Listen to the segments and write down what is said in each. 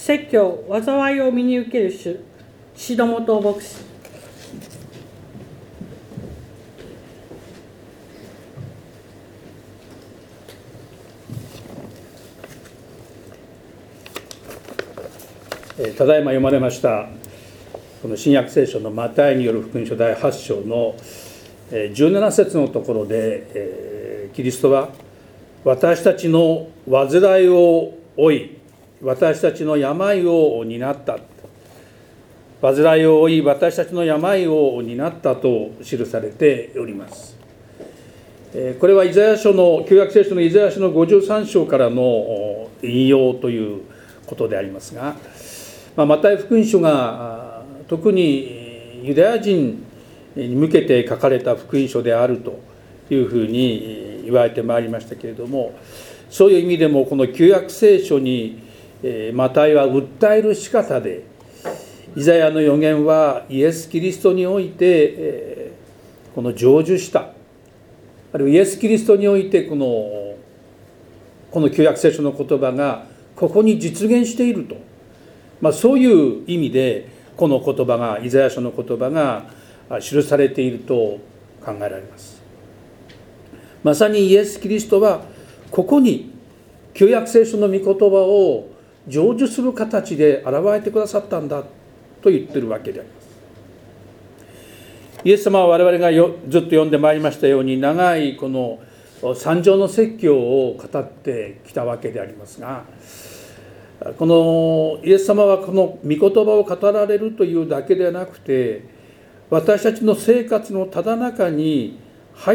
説教、災いを身に受ける主、シドモト牧師。 ただいま読まれましたこの新約聖書のマタイによる福音書第8章の17節のところで、キリストは私たちの患いを負い、私たちの病を担った、患いを負い私たちの病を担ったと記されております。これはイザヤ書の旧約聖書のイザヤ書の53章からの引用ということでありますが、マタイ福音書が特にユダヤ人に向けて書かれた福音書であるというふうに言われてまいりましたけれども、そういう意味でもこの旧約聖書にマタイは訴える仕方で、イザヤの預言はイエス・キリストにおいてこの成就した、あるいはイエス・キリストにおいてこの旧約聖書の言葉がここに実現していると、そういう意味でこの言葉が、イザヤ書の言葉が記されていると考えられます。まさにイエス・キリストはここに旧約聖書の御言葉を成就する形で現れてくださったんだと言っているわけであります。イエス様は我々がずっと読んでまいりましたように、長いこの三条の説教を語ってきたわけでありますが、このイエス様はこの御言葉を語られるというだけではなくて、私たちの生活のただ中に入って、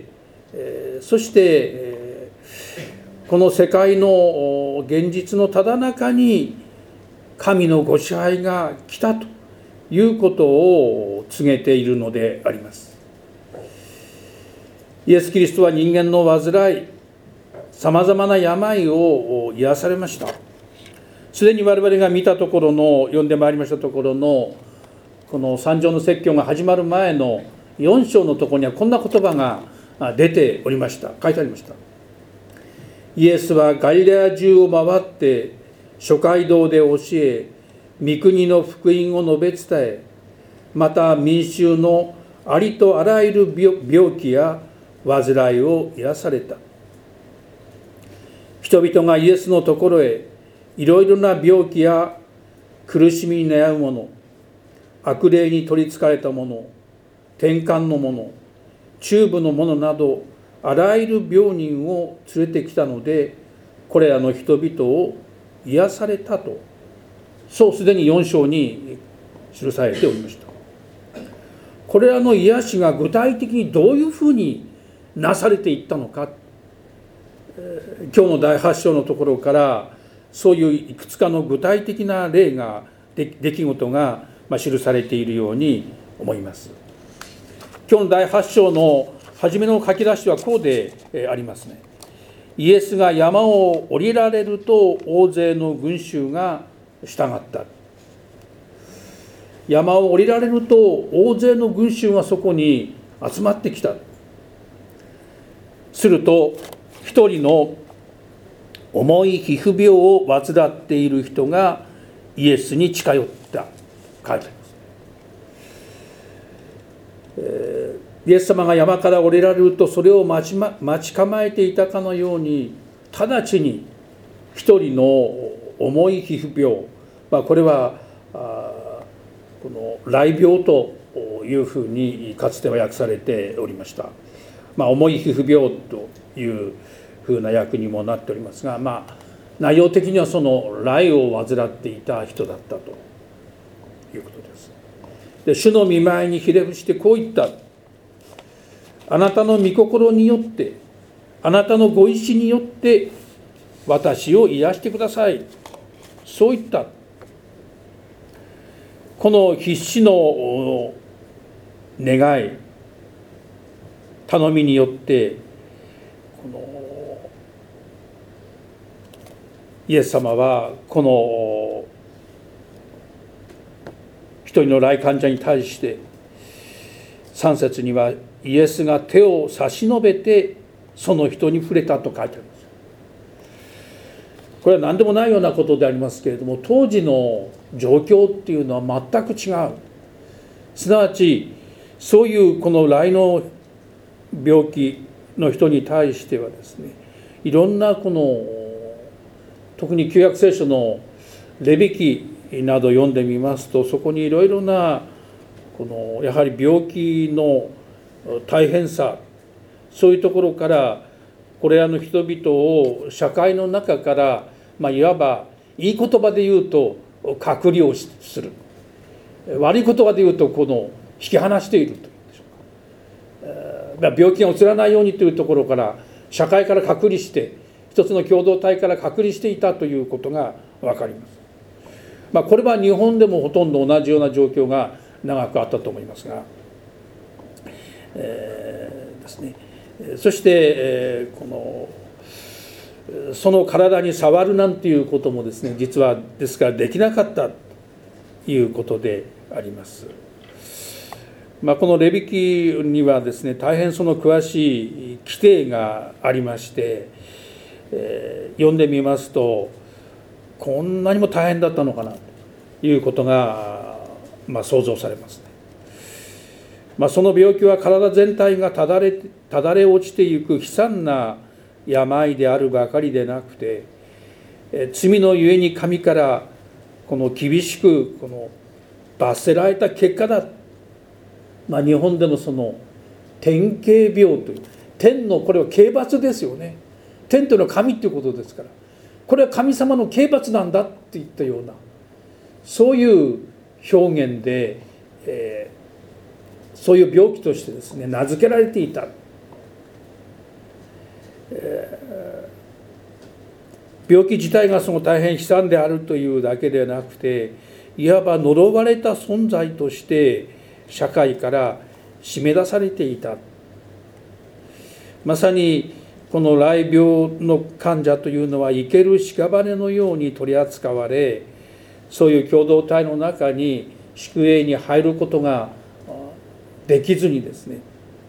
そしてこの世界の現実のただ中に神のご支配が来たということを告げているのであります。イエス・キリストは人間の患い、さまざまな病を癒されました。すでに我々が見たところの、読んでまいりましたところのこの三条の説教が始まる前の4章のところにはこんな言葉が出ておりました。書いてありました。イエスはガリラヤ中を回って諸街道で教え、御国の福音を述べ伝え、また民衆のありとあらゆる病気や患いを癒された。人々がイエスのところへいろいろな病気や苦しみに悩む者、悪霊に取りつかれた者、転換の者、中部の者などあらゆる病人を連れてきたので、これらの人々を癒されたと、そうすでに4章に記されておりました。これらの癒しが具体的にどういうふうになされていったのか、今日の第8章のところからそういういくつかの具体的な例が、出来事が記されているように思います。今日の第8章の初めの書き出しはこうでありますね。イエスが山を降りられると大勢の群衆が従った。山を降りられると大勢の群衆がそこに集まってきた。すると一人の重い皮膚病を患っている人がイエスに近寄った。書いてあります。イエス様が山から降りられるとそれを待ち構えていたかのように、直ちに一人の重い皮膚病、これはこの雷病というふうにかつては訳されておりました。重い皮膚病というふうな訳にもなっておりますが、内容的にはその雷を患っていた人だったということです。で、主の御前にひれ伏してこう言った。あなたの御心によって、あなたのご意志によって私を癒してください。そう言った。この必死の願い、頼みによって、このイエス様はこの一人の来患者に対して3節にはイエスが手を差し伸べてその人に触れたと書いてあります。 これは何でもないようなことでありますけれども、当時の状況っていうのは全く違う。すなわちそういうこの来の病気の人に対してはですね、いろんなこの特に旧約聖書のレビ記など読んでみますと、そこにいろいろなこのやはり病気の大変さ、そういうところからこれらの人々を社会の中から、いわばいい言葉で言うと隔離をする、悪い言葉で言うとこの引き離しているというんでしょうか。病気がうつらないようにというところから社会から隔離して、一つの共同体から隔離していたということが分かります。これは日本でもほとんど同じような状況が長くあったと思いますが、ですね、そして、その体に触るなんていうこともですね、実はですからできなかったということであります。このレビ記にはですね、大変その詳しい規定がありまして、読んでみますと、こんなにも大変だったのかなということが、想像されますね。その病気は体全体がただれ落ちていく悲惨な病であるばかりでなくて、罪のゆえに神からこの厳しくこの罰せられた結果だ。日本でもその天啓病という、天のこれは刑罰ですよね。天というのは神ということですから、これは神様の刑罰なんだっていったような、そういう表現で、そういう病気としてですね名付けられていた。病気自体がその大変悲惨であるというだけではなくて、いわば呪われた存在として社会から締め出されていた。まさにこの癩病の患者というのは生ける屍のように取り扱われ、そういう共同体の中に宿営に入ることができずにですね、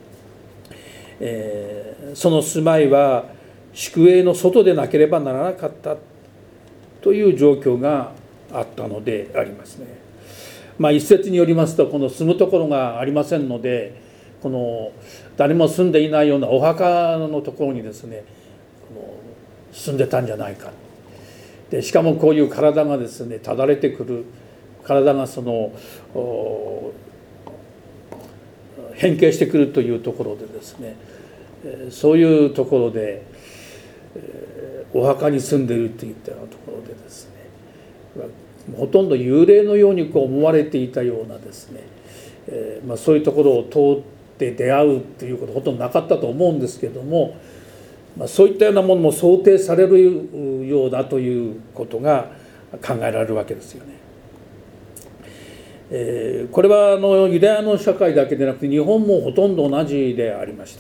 その住まいは宿営の外でなければならなかったという状況があったのでありますね。一説によりますと、この住むところがありませんので、この誰も住んでいないようなお墓のところにですね住んでたんじゃないか。でしかもこういう体がですねただれてくる、体がその変形してくるというところでですね、そういうところでお墓に住んでいるといったようなところでですね、ほとんど幽霊のように思われていたようなですね、そういうところを通って出会うということはほとんどなかったと思うんですけれども、そういったようなものも想定されるようだということが考えられるわけですよね。これはユダヤの社会だけでなくて日本もほとんど同じでありました。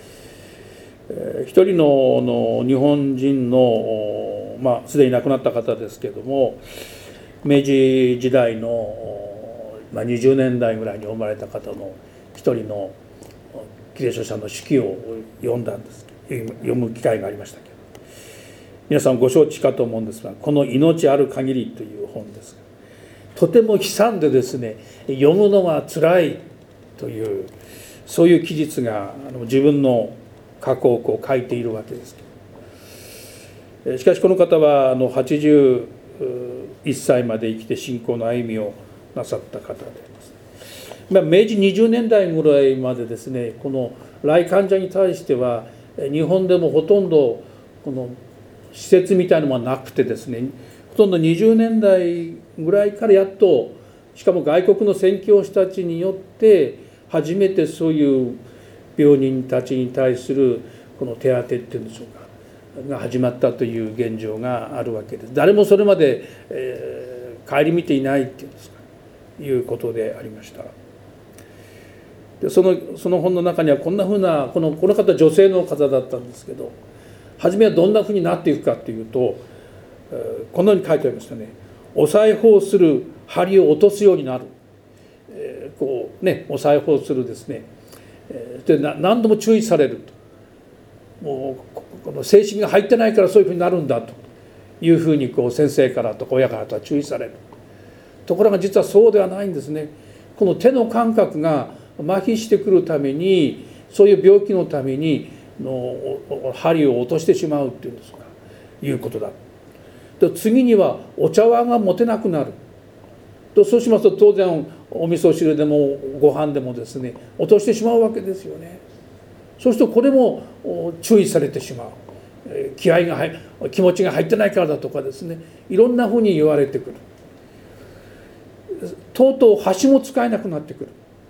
一人の日本人のすでに亡くなった方ですけれども、明治時代の20年代ぐらいに生まれた方の一人のキリスト者の手記を読む機会がありましたけど、皆さんご承知かと思うんですが、この命ある限りという本ですが、とても悲惨でですね読むのがつらいという、そういう記述が自分の過去を書いているわけですけど、しかしこの方は81歳まで生きて信仰の歩みをなさった方であります。明治20年代ぐらいまでですね、この来患者に対しては日本でもほとんどこの施設みたいなのはなくてですね、ほとんど20年代ぐらいからやっと、しかも外国の宣教師たちによって初めてそういう病人たちに対するこの手当っていうんでしょうかが始まったという現状があるわけです。誰もそれまで、顧みていないっていうんですか、いうことでありました。でその本の中にはこんなふうなこの方女性の方だったんですけど、初めはどんなふうになっていくかというと、このように書いてありましたね。お裁縫する針を落とすようになる、お裁縫するですね、で何度も注意されると、もうこの精神が入ってないからそういうふうになるんだというふうに先生からとか親からとか注意される。ところが実はそうではないんですね。この手の感覚が麻痺してくるために、そういう病気のために針を落としてしまうっていうんですか、いうことだ。で次にはお茶碗が持てなくなる。そうしますと当然お味噌汁でもご飯でもですね落としてしまうわけですよね。そうするとこれも注意されてしまう。気持ちが入ってないからだとかですね、いろんなふうに言われてくる。とうとう箸も使えなくなってくる。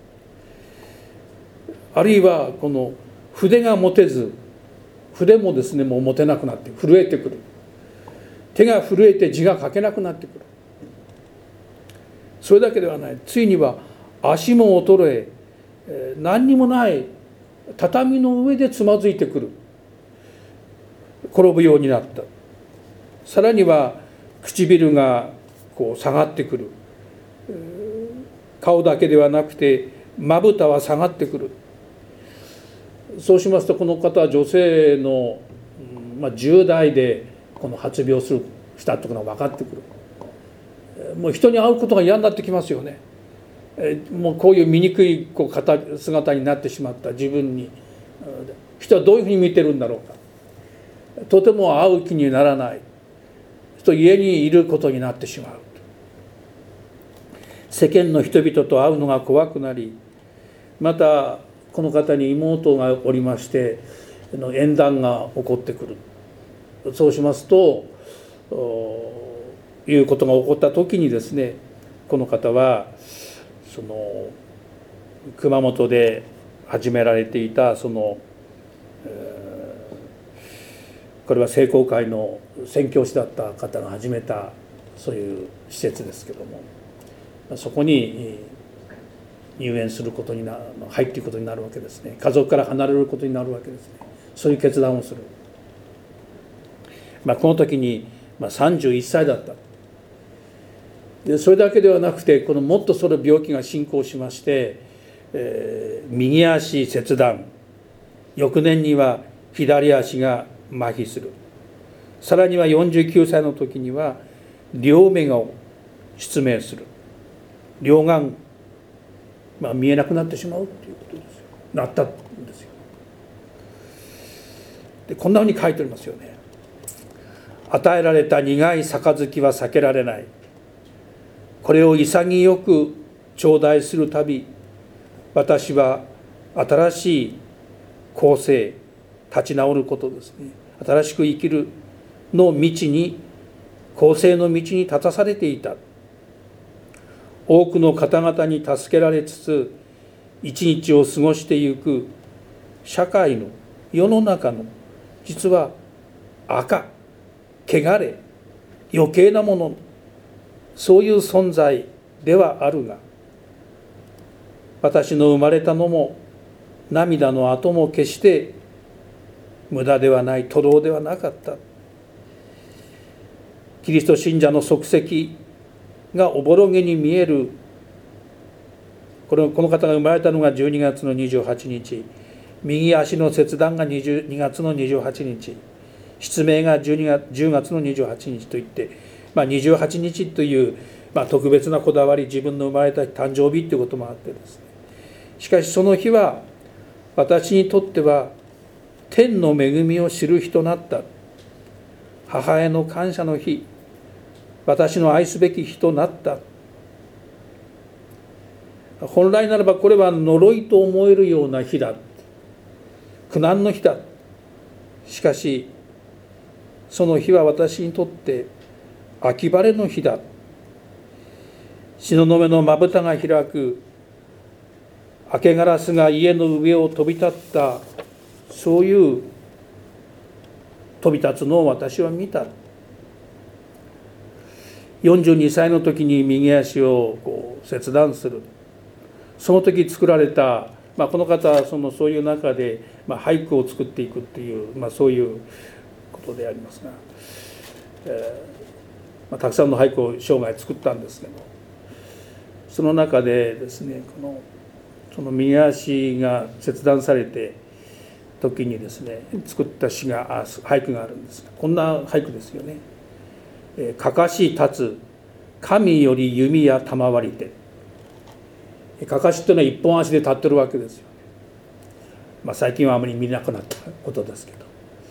あるいはこの筆が持てず、筆もですねもう持てなくなって震えてくる。手が震えて字が書けなくなってくる。それだけではない。ついには足も衰え、何にもない畳の上でつまずいてくる。転ぶようになった。さらには唇が下がってくる。顔だけではなくてまぶたは下がってくる。そうしますとこの方は女性の、10代でこの発病したというのが分かってくる。もう人に会うことが嫌になってきますよね。もうこういう醜い姿になってしまった自分に人はどういうふうに見てるんだろうか。とても会う気にならない。家にいることになってしまう。世間の人々と会うのが怖くなり、またこの方に妹がおりまして縁談が起こってくる。そうしますということが起こった時にですね、この方は熊本で始められていたこれは聖公会の宣教師だった方が始めたそういう施設ですけども、そこに入園することに入っていくことになるわけですね。家族から離れることになるわけですね。そういう決断をする。この時に31歳だった。でそれだけではなくてもっとその病気が進行しまして、右足切断、翌年には左足が麻痺する。さらには49歳の時には両目が失明する。両眼、見えなくなってしまうということですよ。なったんですよ。でこんなふうに書いておりますよね。与えられた苦い杯は避けられない。これを潔く頂戴するたび、私は新しい更生、立ち直ることですね。新しく生きるの道に、更生の道に立たされていた。多くの方々に助けられつつ、一日を過ごしてゆく社会の世の中の実は汚れ、余計なもの、そういう存在ではあるが、私の生まれたのも涙の跡も決して無駄ではない、徒労ではなかった。キリスト信者の足跡がおぼろげに見える。この方が生まれたのが12月の28日、右足の切断が2月の28日、失明が10月の28日といって、28日という、特別なこだわり、自分の生まれた誕生日ということもあってですね。しかしその日は私にとっては天の恵みを知る日となった。母への感謝の日、私の愛すべき日となった。本来ならばこれは呪いと思えるような日だ。苦難の日だ。しかしその日は私にとって秋晴れの日だ。東雲のまぶたが開く、明けガラスが家の上を飛び立った、そういう飛び立つのを私は見た。42歳の時に右足を切断する。その時作られた、この方はそういう中で、俳句を作っていくっていう、そういうことでありますが、たくさんの俳句を生涯作ったんですけど、その中でですね、その右足が切断されて時にですね作った俳句があるんです。こんな俳句ですよね。 かかし立つ神より弓や賜りて。かかしというのは一本足で立ってるわけですよね。最近はあまり見なくなったことですけど、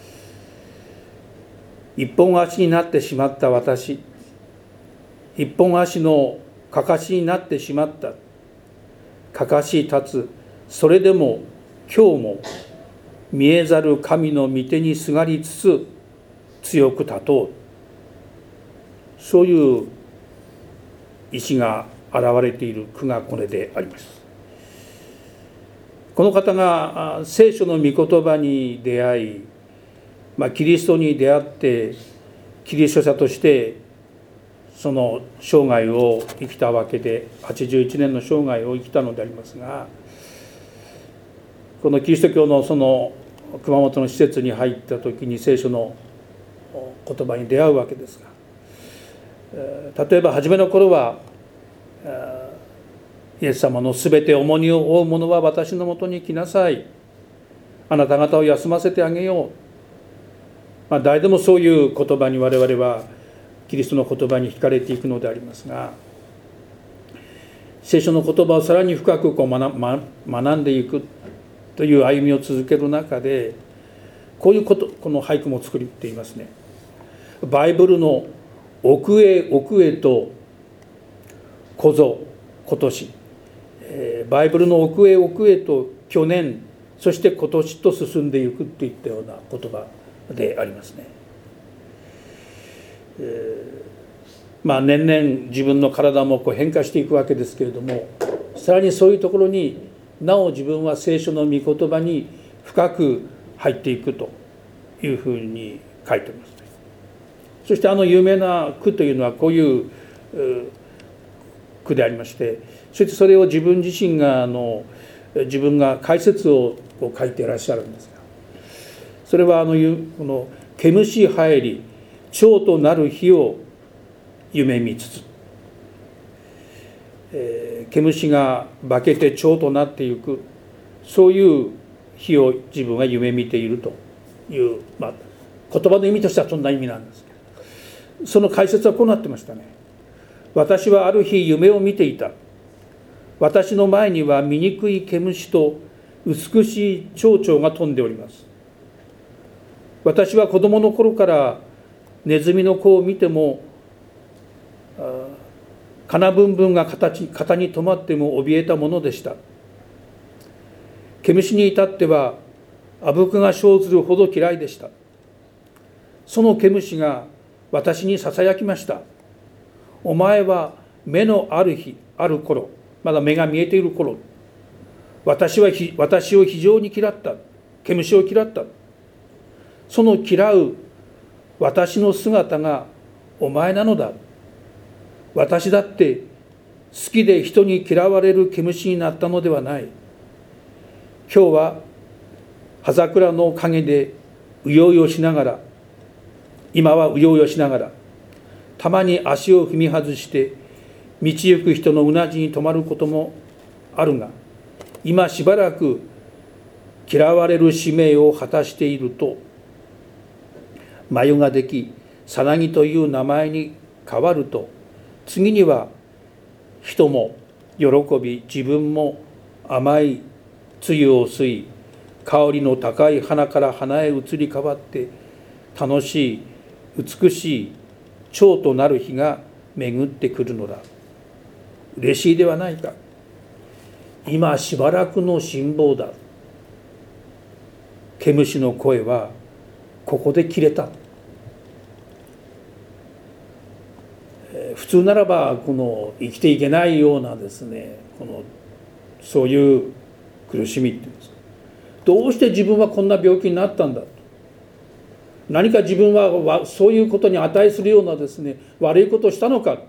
一本足になってしまった私、一本足のかかしになってしまった。かかし立つ、それでも今日も見えざる神の御手にすがりつつ強く立とう。そういう意志が現れている句がこれであります。この方が聖書の御言葉に出会い、キリストに出会ってキリスト者としてその生涯を生きたわけで、81年の生涯を生きたのでありますが、このキリスト教のその熊本の施設に入った時に聖書の言葉に出会うわけですが、例えば初めの頃はイエス様のすべて重荷を負う者は私のもとに来なさい、あなた方を休ませてあげよう、誰でもそういう言葉に我々はキリストの言葉に惹かれていくのでありますが、聖書の言葉をさらに深く学んでいくという歩みを続ける中で、こういうこの俳句も作っていますね。バイブルの奥へ奥へとこぞ今年、バイブルの奥へ奥へと去年、そして今年と進んでいくといったような言葉でありますね。年々自分の体も変化していくわけですけれども、さらにそういうところになお自分は聖書の御言葉に深く入っていくというふうに書いています。そして有名な句というのはこういう句でありまして、そしてそれを自分自身が自分が解説を書いていらっしゃるんですが、それはこの毛虫入り蝶となる日を夢見つつ、毛虫が化けて蝶となっていく、そういう日を自分は夢見ているという、言葉の意味としてはそんな意味なんですけど、その解説はこうなってましたね。私はある日夢を見ていた。私の前には醜い毛虫と美しい蝶々が飛んでおります。私は子供の頃からネズミの子を見ても、カナブンブンが肩に止まっても怯えたものでした。毛虫に至ってはあぶくが生ずるほど嫌いでした。その毛虫が私にささやきました。お前は目のある日ある頃、まだ目が見えている頃、私を非常に嫌った。毛虫を嫌った。その嫌う私の姿がお前なのだ。私だって好きで人に嫌われる毛虫になったのではない。今日は葉桜の陰でうようよしながら、今はうようよしながら、たまに足を踏み外して道行く人のうなじに止まることもあるが、今しばらく嫌われる使命を果たしていると、眉ができ、さなぎという名前に変わると、次には人も喜び、自分も甘い露を吸い、香りの高い花から花へ移り変わって、楽しい、美しい蝶となる日が巡ってくるのだ。嬉しいではないか。今しばらくの辛抱だ。毛虫の声はここで切れた。普通ならばこの生きていけないようなですね、そういう苦しみっていうんですか、どうして自分はこんな病気になったんだと、何か自分はそういうことに値するようなですね、悪いことをしたのか。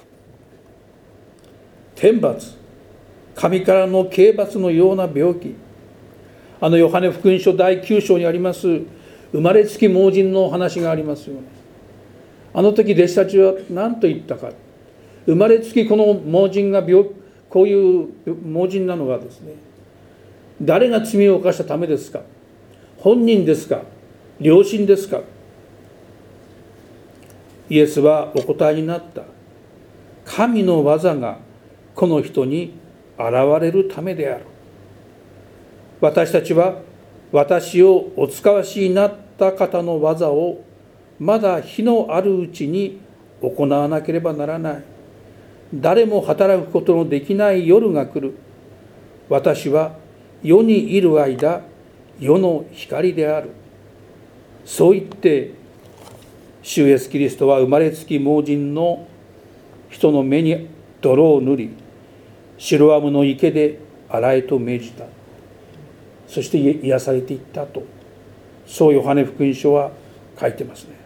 天罰、神からの刑罰のような病気。ヨハネ福音書第9章にあります生まれつき盲人の話がありますよね。あの時弟子たちは何と言ったか。生まれつきこの盲人がこういう盲人なのはですね、誰が罪を犯したためですか。本人ですか、両親ですか。 イエスはお答えになった。神の技がこの人に現れるためである。私たちは私をお使わしになった方の技をまだ日のあるうちに行わなければならない。誰も働くことのできない夜が来る。私は世にいる間、世の光である。そう言って、主イエスキリストは生まれつき盲人の人の目に泥を塗り、シロアムの池で洗えと命じた。そして癒されていったと、そうヨハネ福音書は書いてますね。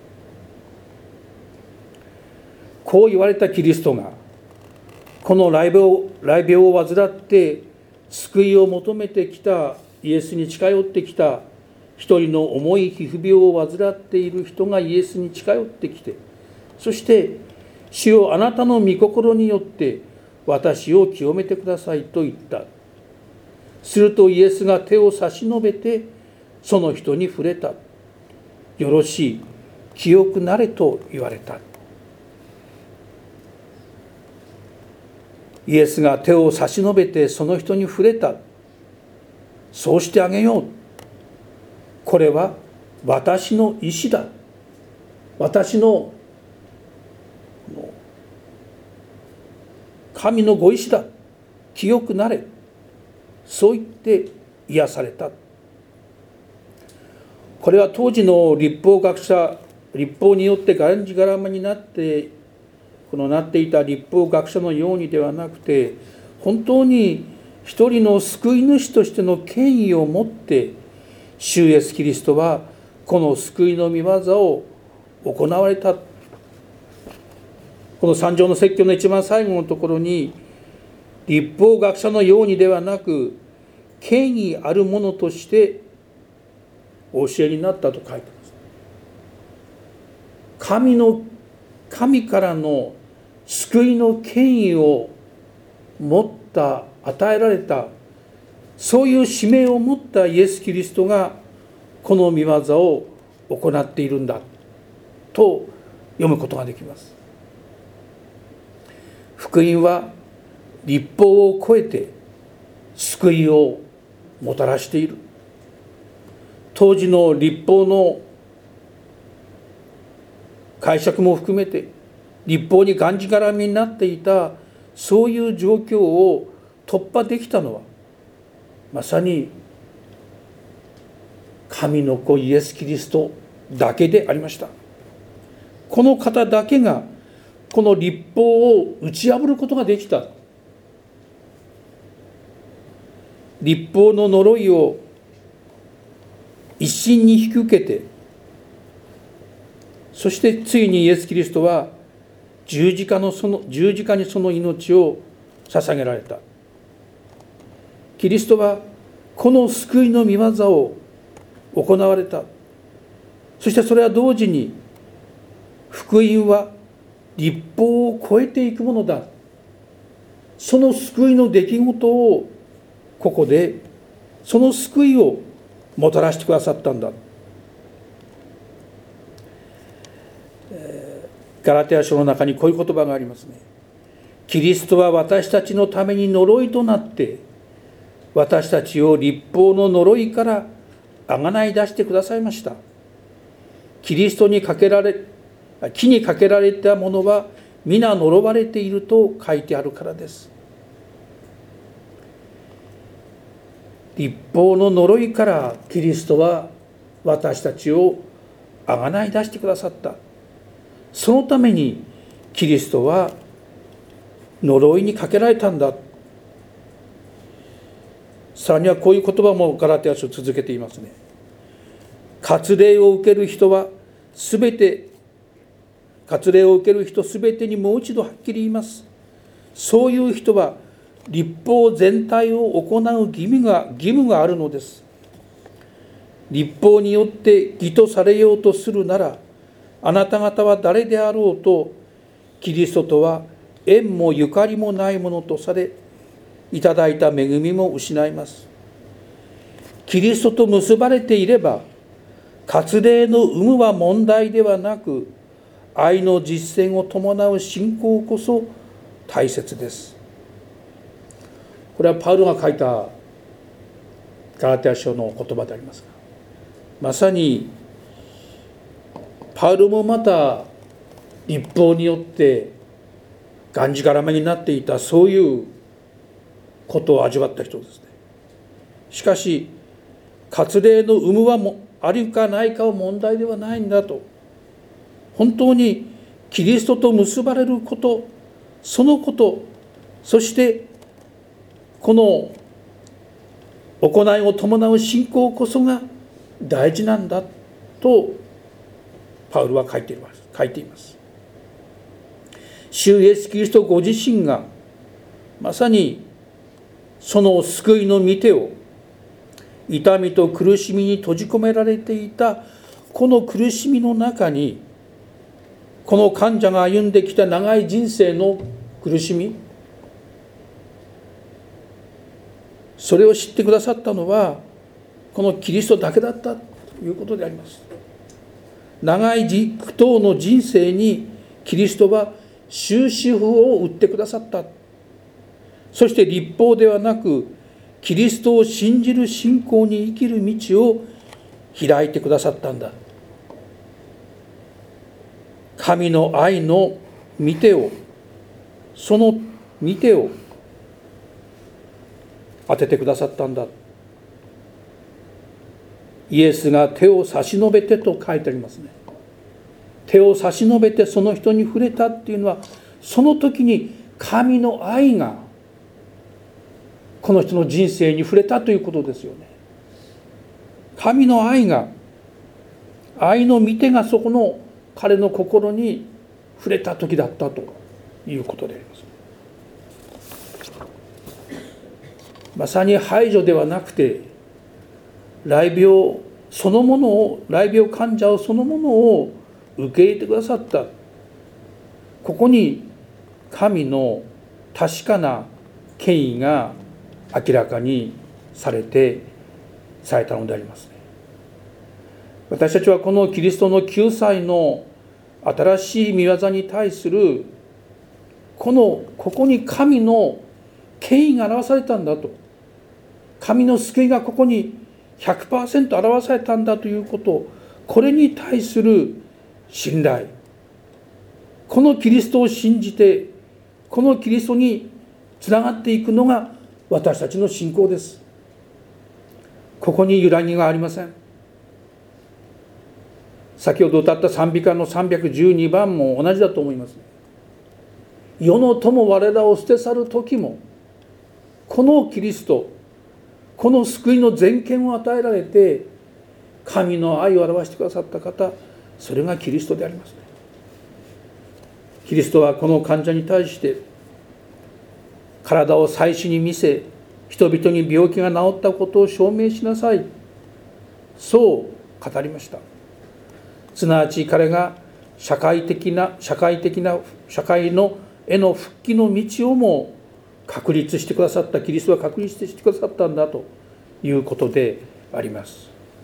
こう言われたキリストが、この雷病を患って救いを求めてきた、イエスに近寄ってきた一人の重い皮膚病を患っている人がイエスに近寄ってきて、そして主よ、あなたの御心によって私を清めてくださいと言った。するとイエスが手を差し伸べてその人に触れた。よろしい、清くなれと言われた。イエスが手を差し伸べてその人に触れた。そうしてあげよう。これは私の意志だ。私の神のご意志だ。清くなれ。そう言って癒された。これは当時の律法学者、律法によってがんじがらめになっていた律法学者のようにではなくて、本当に一人の救い主としての権威を持って主イエスキリストはこの救いの御業を行われた。この三条の説教の一番最後のところに、律法学者のようにではなく権威あるものとしてお教えになったと書いてます。神からの救いの権威を持った、与えられた、そういう使命を持ったイエス・キリストがこの御業を行っているんだと読むことができます。福音は律法を超えて救いをもたらしている。当時の律法の解釈も含めて律法にがんじがらみになっていた、そういう状況を突破できたのはまさに神の子イエス・キリストだけでありました。この方だけがこの律法を打ち破ることができた。律法の呪いを一身に引き受けて、そしてついにイエス・キリストは十字架にその命を捧げられた。キリストはこの救いの御業を行われた。そしてそれは同時に福音は律法を超えていくものだ。その救いの出来事をここで、その救いをもたらしてくださったんだ。ガラテヤ書の中にこういう言葉がありますね。キリストは私たちのために呪いとなって私たちを律法の呪いからあがない出してくださいました。木にかけられたものは皆呪われていると書いてあるからです。律法の呪いからキリストは私たちをあがない出してくださった。そのためにキリストは呪いにかけられたんだ。さらにはこういう言葉もガラテヤ書続けていますね。割礼を受ける人すべてにもう一度はっきり言います。そういう人は律法全体を行う義務があるのです。律法によって義とされようとするなら、あなた方は誰であろうとキリストとは縁もゆかりもないものとされ、いただいた恵みも失います。キリストと結ばれていれば割礼の有無は問題ではなく、 愛の実践を伴う信仰こそ大切です。これはパウロが書いたガラテヤ書の言葉でありますが、まさにパウロもまた律法によってがんじがらめになっていた、そういうことを味わった人ですね。しかし割礼の有無はあるかないかは問題ではないんだと、本当にキリストと結ばれること、そのこと、そしてこの行いを伴う信仰こそが大事なんだとパウロは書いています。主イエスキリストご自身がまさにその救いの御手を痛みと苦しみに閉じ込められていたこの苦しみの中に、この患者が歩んできた長い人生の苦しみ、それを知ってくださったのはこのキリストだけだったということであります。長い苦闘の人生にキリストは終止符を打ってくださった。そして律法ではなくキリストを信じる信仰に生きる道を開いてくださったんだ。神の愛の御手を、その御手を当ててくださったんだ。イエスが手を差し伸べてと書いてありますね。手を差し伸べてその人に触れたっていうのは、その時に神の愛がこの人の人生に触れたということですよね。神の愛が、愛の御手がそこの彼の心に触れた時だったということであります。まさに排除ではなくて、癩病そのものを、癩病患者そのものを受け入れてくださった。ここに神の確かな権威が明らかにされたのでありますね。私たちはこのキリストの救済の新しい御業に対するここに神の権威が表されたんだと、神の救いがここに 100% 表されたんだということ、これに対する信頼、このキリストを信じてこのキリストにつながっていくのが私たちの信仰です。ここに揺らぎがありません。先ほど歌った賛美歌の312番も同じだと思います。世の友我らを捨て去る時も、このキリスト、この救いの全権を与えられて神の愛を表してくださった方、それがキリストでありますね。キリストはこの患者に対して体を祭司に見せ、人々に病気が治ったことを証明しなさい、そう語りました。すなわち彼が社会のへの復帰の道をも確立してくださった、キリストは確立してくださったんだということであります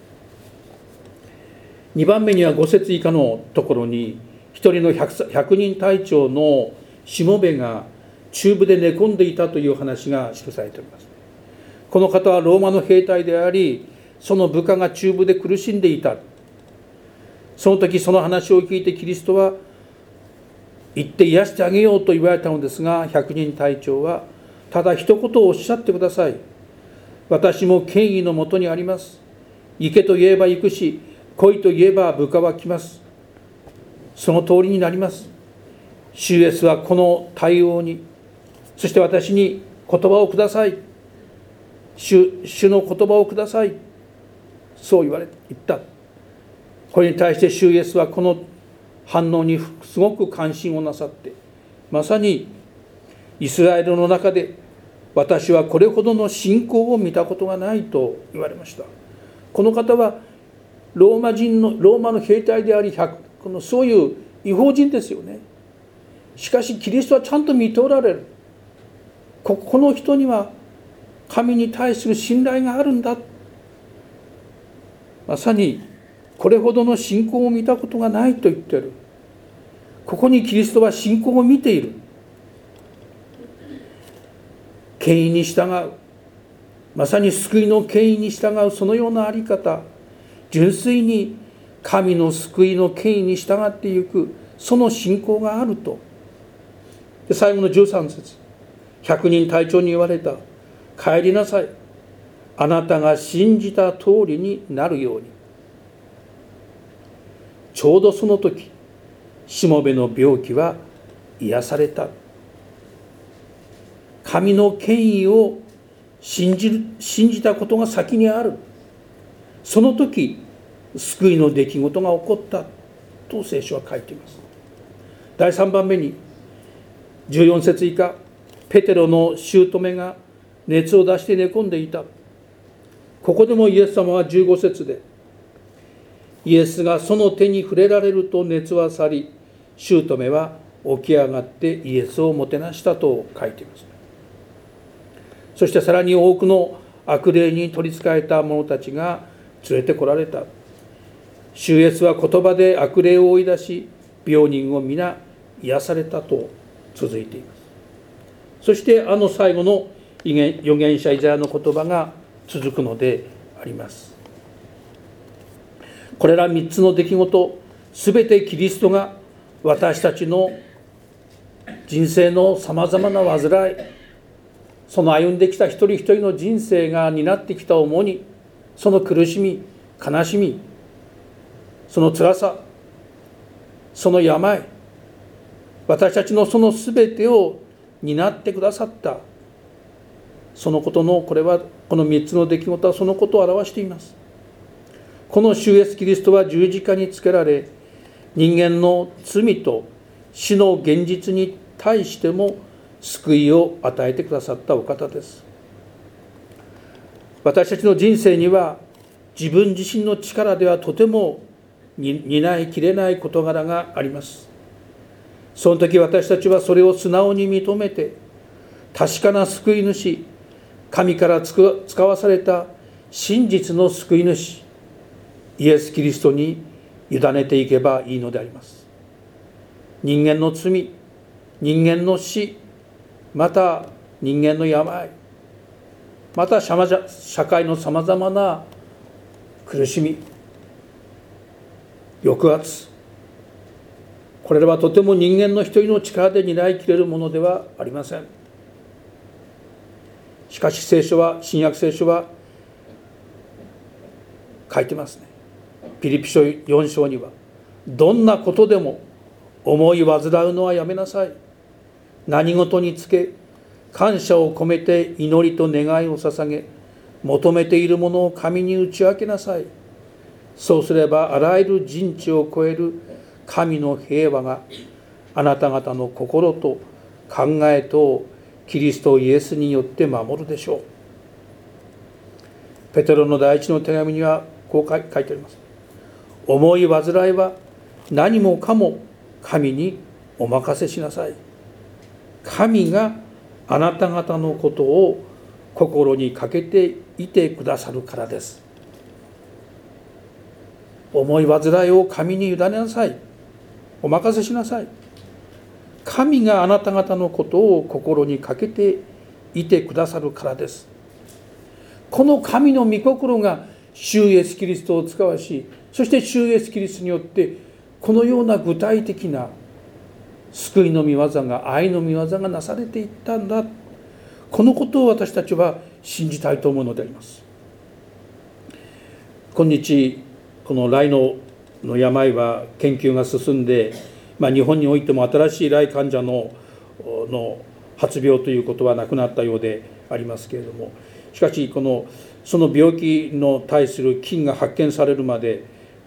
。2番目には5節以下のところに、一人の百人隊長のしもべが中部で寝込んでいたという話が記されております。この方はローマの兵隊であり、その部下が中部で苦しんでいた。その時その話を聞いてキリストは行って癒してあげようと言われたのですが、百人隊長はただ一言をおっしゃってください。私も権威のもとにあります。行けと言えば行くし、来いと言えば部下は来ます。その通りになります。主イエスはこの対応に、そして私に言葉をください。主の言葉をください。そう言った。これに対して主イエスはこの反応にすごく関心をなさって、まさにイスラエルの中で私はこれほどの信仰を見たことがないと言われました。この方はローマの兵隊であり、そういう異邦人ですよね。しかしキリストはちゃんと見ておられる。この人には神に対する信頼があるんだ。まさにこれほどの信仰を見たことがないと言っている。 ここにキリストは信仰を見ている。権威に従う、まさに救いの権威に従う、そのようなあり方、純粋に神の救いの権威に従っていく、その信仰があると。で、最後の13節、100人隊長に言われた。帰りなさい。あなたが信じた通りになるように。ちょうどその時、しもべの病気は癒された。神の権威を信じたことが先にある。その時、救いの出来事が起こったと聖書は書いています。第3番目に、14節以下、ペテロの姑が熱を出して寝込んでいた。ここでもイエス様は15節で、イエスがその手に触れられると熱は去り、姑は起き上がってイエスをもてなしたと書いています。そしてさらに多くの悪霊に取りつかえた者たちが連れてこられた。主イエスは言葉で悪霊を追い出し、病人を皆癒されたと続いています。そして最後の預言者イザヤの言葉が続くのであります。これら3つの出来事、すべてキリストが私たちの人生のさまざまな患い、その歩んできた一人一人の人生が担ってきた重荷、その苦しみ、悲しみ、その辛さ、その病、私たちのそのすべてを担ってくださった、そのことの、この3つの出来事はそのことを表しています。この主イエスキリストは十字架につけられ、人間の罪と死の現実に対しても救いを与えてくださったお方です。私たちの人生には自分自身の力ではとても担いきれない事柄があります。その時私たちはそれを素直に認めて、確かな救い主、神から使わされた真実の救い主、イエス・キリストに委ねていけばいいのであります。人間の罪、人間の死、また人間の病、また社会のさまざまな苦しみ、抑圧、これらはとても人間の一人の力で担いきれるものではありません。しかし新約聖書は書いてますね。ピリピ書4章には、どんなことでも思い煩うのはやめなさい。何事につけ感謝を込めて祈りと願いを捧げ、求めているものを神に打ち明けなさい。そうすればあらゆる人知を超える神の平和があなた方の心と考えとキリストイエスによって守るでしょう。ペテロの第一の手紙にはこう書いてあります。思い煩いは何もかも神にお任せしなさい。神があなた方のことを心にかけていてくださるからです。思い煩いを神に委ねなさい。お任せしなさい。神があなた方のことを心にかけていてくださるからです。この神の御心が主イエスキリストを使わし、そして主イエスキリストによってこのような具体的な救いの御業が、愛の御業がなされていったんだ。このことを私たちは信じたいと思うのであります。今日この雷の病は研究が進んで、日本においても新しい雷患者の発病ということはなくなったようでありますけれども、しかしその病気の対する菌が発見されるまで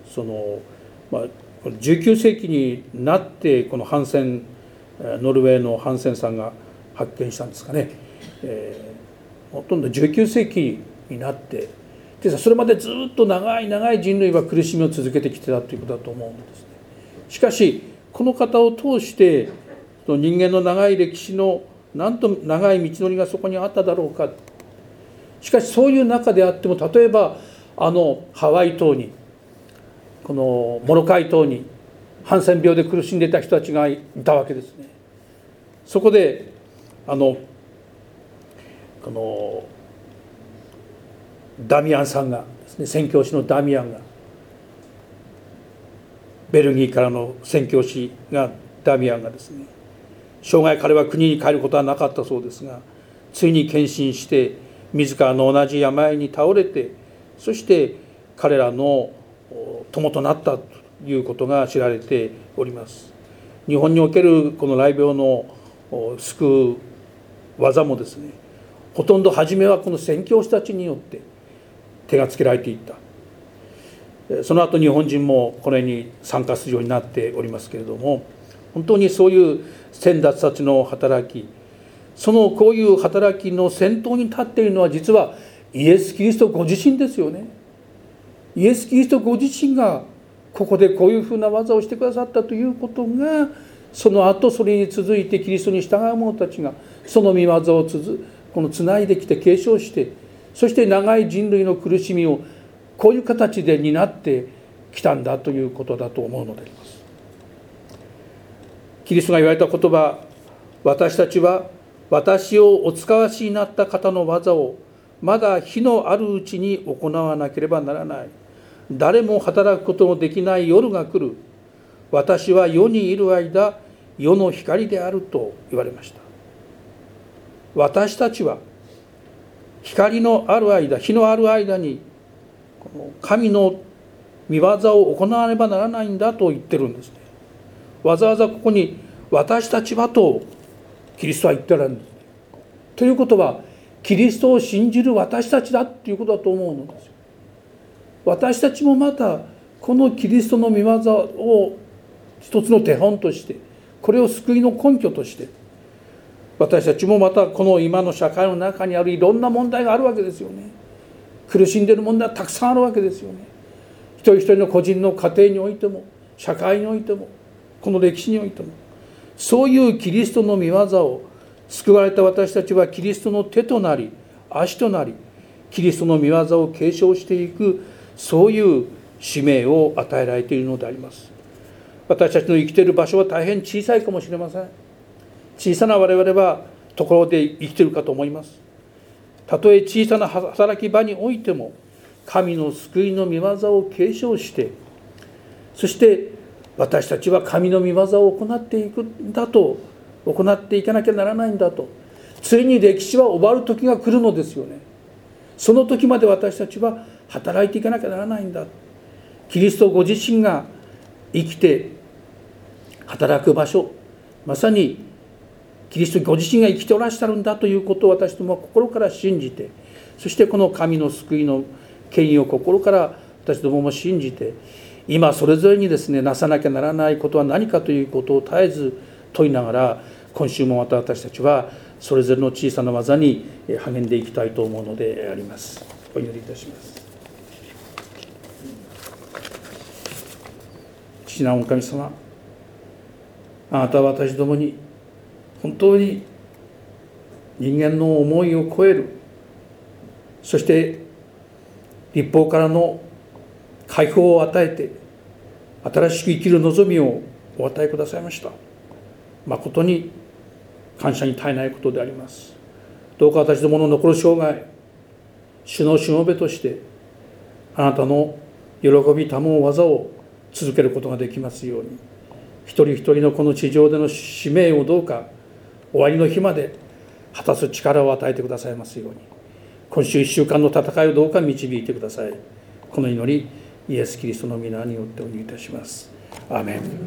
19世紀になってこのハンセン、ノルウェーのハンセンさんが発見したんですかね。ほとんど19世紀になって、それまでずっと長い人類は苦しみを続けてきてたということだと思うんですね。しかしこの方を通して人間の長い歴史のなんと長い道のりがそこにあっただろうか。しかしそういう中であっても、例えばハワイ島に、このモロカイ島にハンセン病で苦しんでいた人たちがいたわけですね。そこでダミアンさんがですね、宣教師のダミアンが、ベルギーからの宣教師がダミアンがですね、生涯彼は国に帰ることはなかったそうですが、ついに献身して自らの同じ病に倒れて、そして彼らの友となったということが知られております。日本におけるこの雷病の救う技もですね、ほとんど初めはこの宣教師たちによって手がつけられていった。その後日本人もこれに参加するようになっておりますけれども、本当にそういう先達たちの働き、こういう働きの先頭に立っているのは実はイエス・キリストご自身ですよね。イエス・キリストご自身がここでこういうふうな技をしてくださったということが、その後それに続いてキリストに従う者たちがその御業をつないできて継承して、そして長い人類の苦しみをこういう形で担ってきたんだということだと思うのであります。キリストが言われた言葉、私たちは私をお使わしになった方の技をまだ日のあるうちに行わなければならない。誰も働くことのできない夜が来る。私は世にいる間、世の光であると言われました。私たちは光のある間、日のある間にこの神の御業を行わねばならないんだと言ってるんですね。わざわざここに私たちはとキリストは言ってるんです。ということはキリストを信じる私たちだということだと思うのですよ。私たちもまたこのキリストの御業を一つの手本として、これを救いの根拠として、私たちもまたこの今の社会の中にあるいろんな問題があるわけですよね。苦しんでいる問題はたくさんあるわけですよね。一人一人の個人の家庭においても、社会においても、この歴史においても、そういうキリストの御業を救われた私たちはキリストの手となり足となり、キリストの御業を継承していく、そういう使命を与えられているのであります。私たちの生きている場所は大変小さいかもしれません。小さな我々はところで生きているかと思います。たとえ小さな働き場においても神の救いの御業を継承して、そして私たちは神の御業を行っていくんだと、行っていかなきゃならないんだと、ついに歴史は終わる時が来るのですよね。その時まで私たちは働いていかなきゃならないんだ。キリストご自身が生きて働く場所、まさにキリストご自身が生きておらっしゃるんだということを私どもは心から信じて、そしてこの神の救いの権威を心から私どもも信じて、今それぞれにですね、なさなきゃならないことは何かということを絶えず問いながら、今週もまた私たちはそれぞれの小さな技に励んでいきたいと思うのであります。お祈りいたします。父なる神様、あなたは私どもに本当に人間の思いを超える、そして立法からの解放を与えて新しく生きる望みをお与えくださいました。誠に感謝に絶えないことであります。どうか私どもの残る生涯、主のしもべとしてあなたの喜びたむ技を続けることができますように、一人一人のこの地上での使命をどうか終わりの日まで果たす力を与えてくださいますように、今週1週間の戦いをどうか導いてください。この祈り、イエス・キリストの皆によってお願いいたします。アーメン。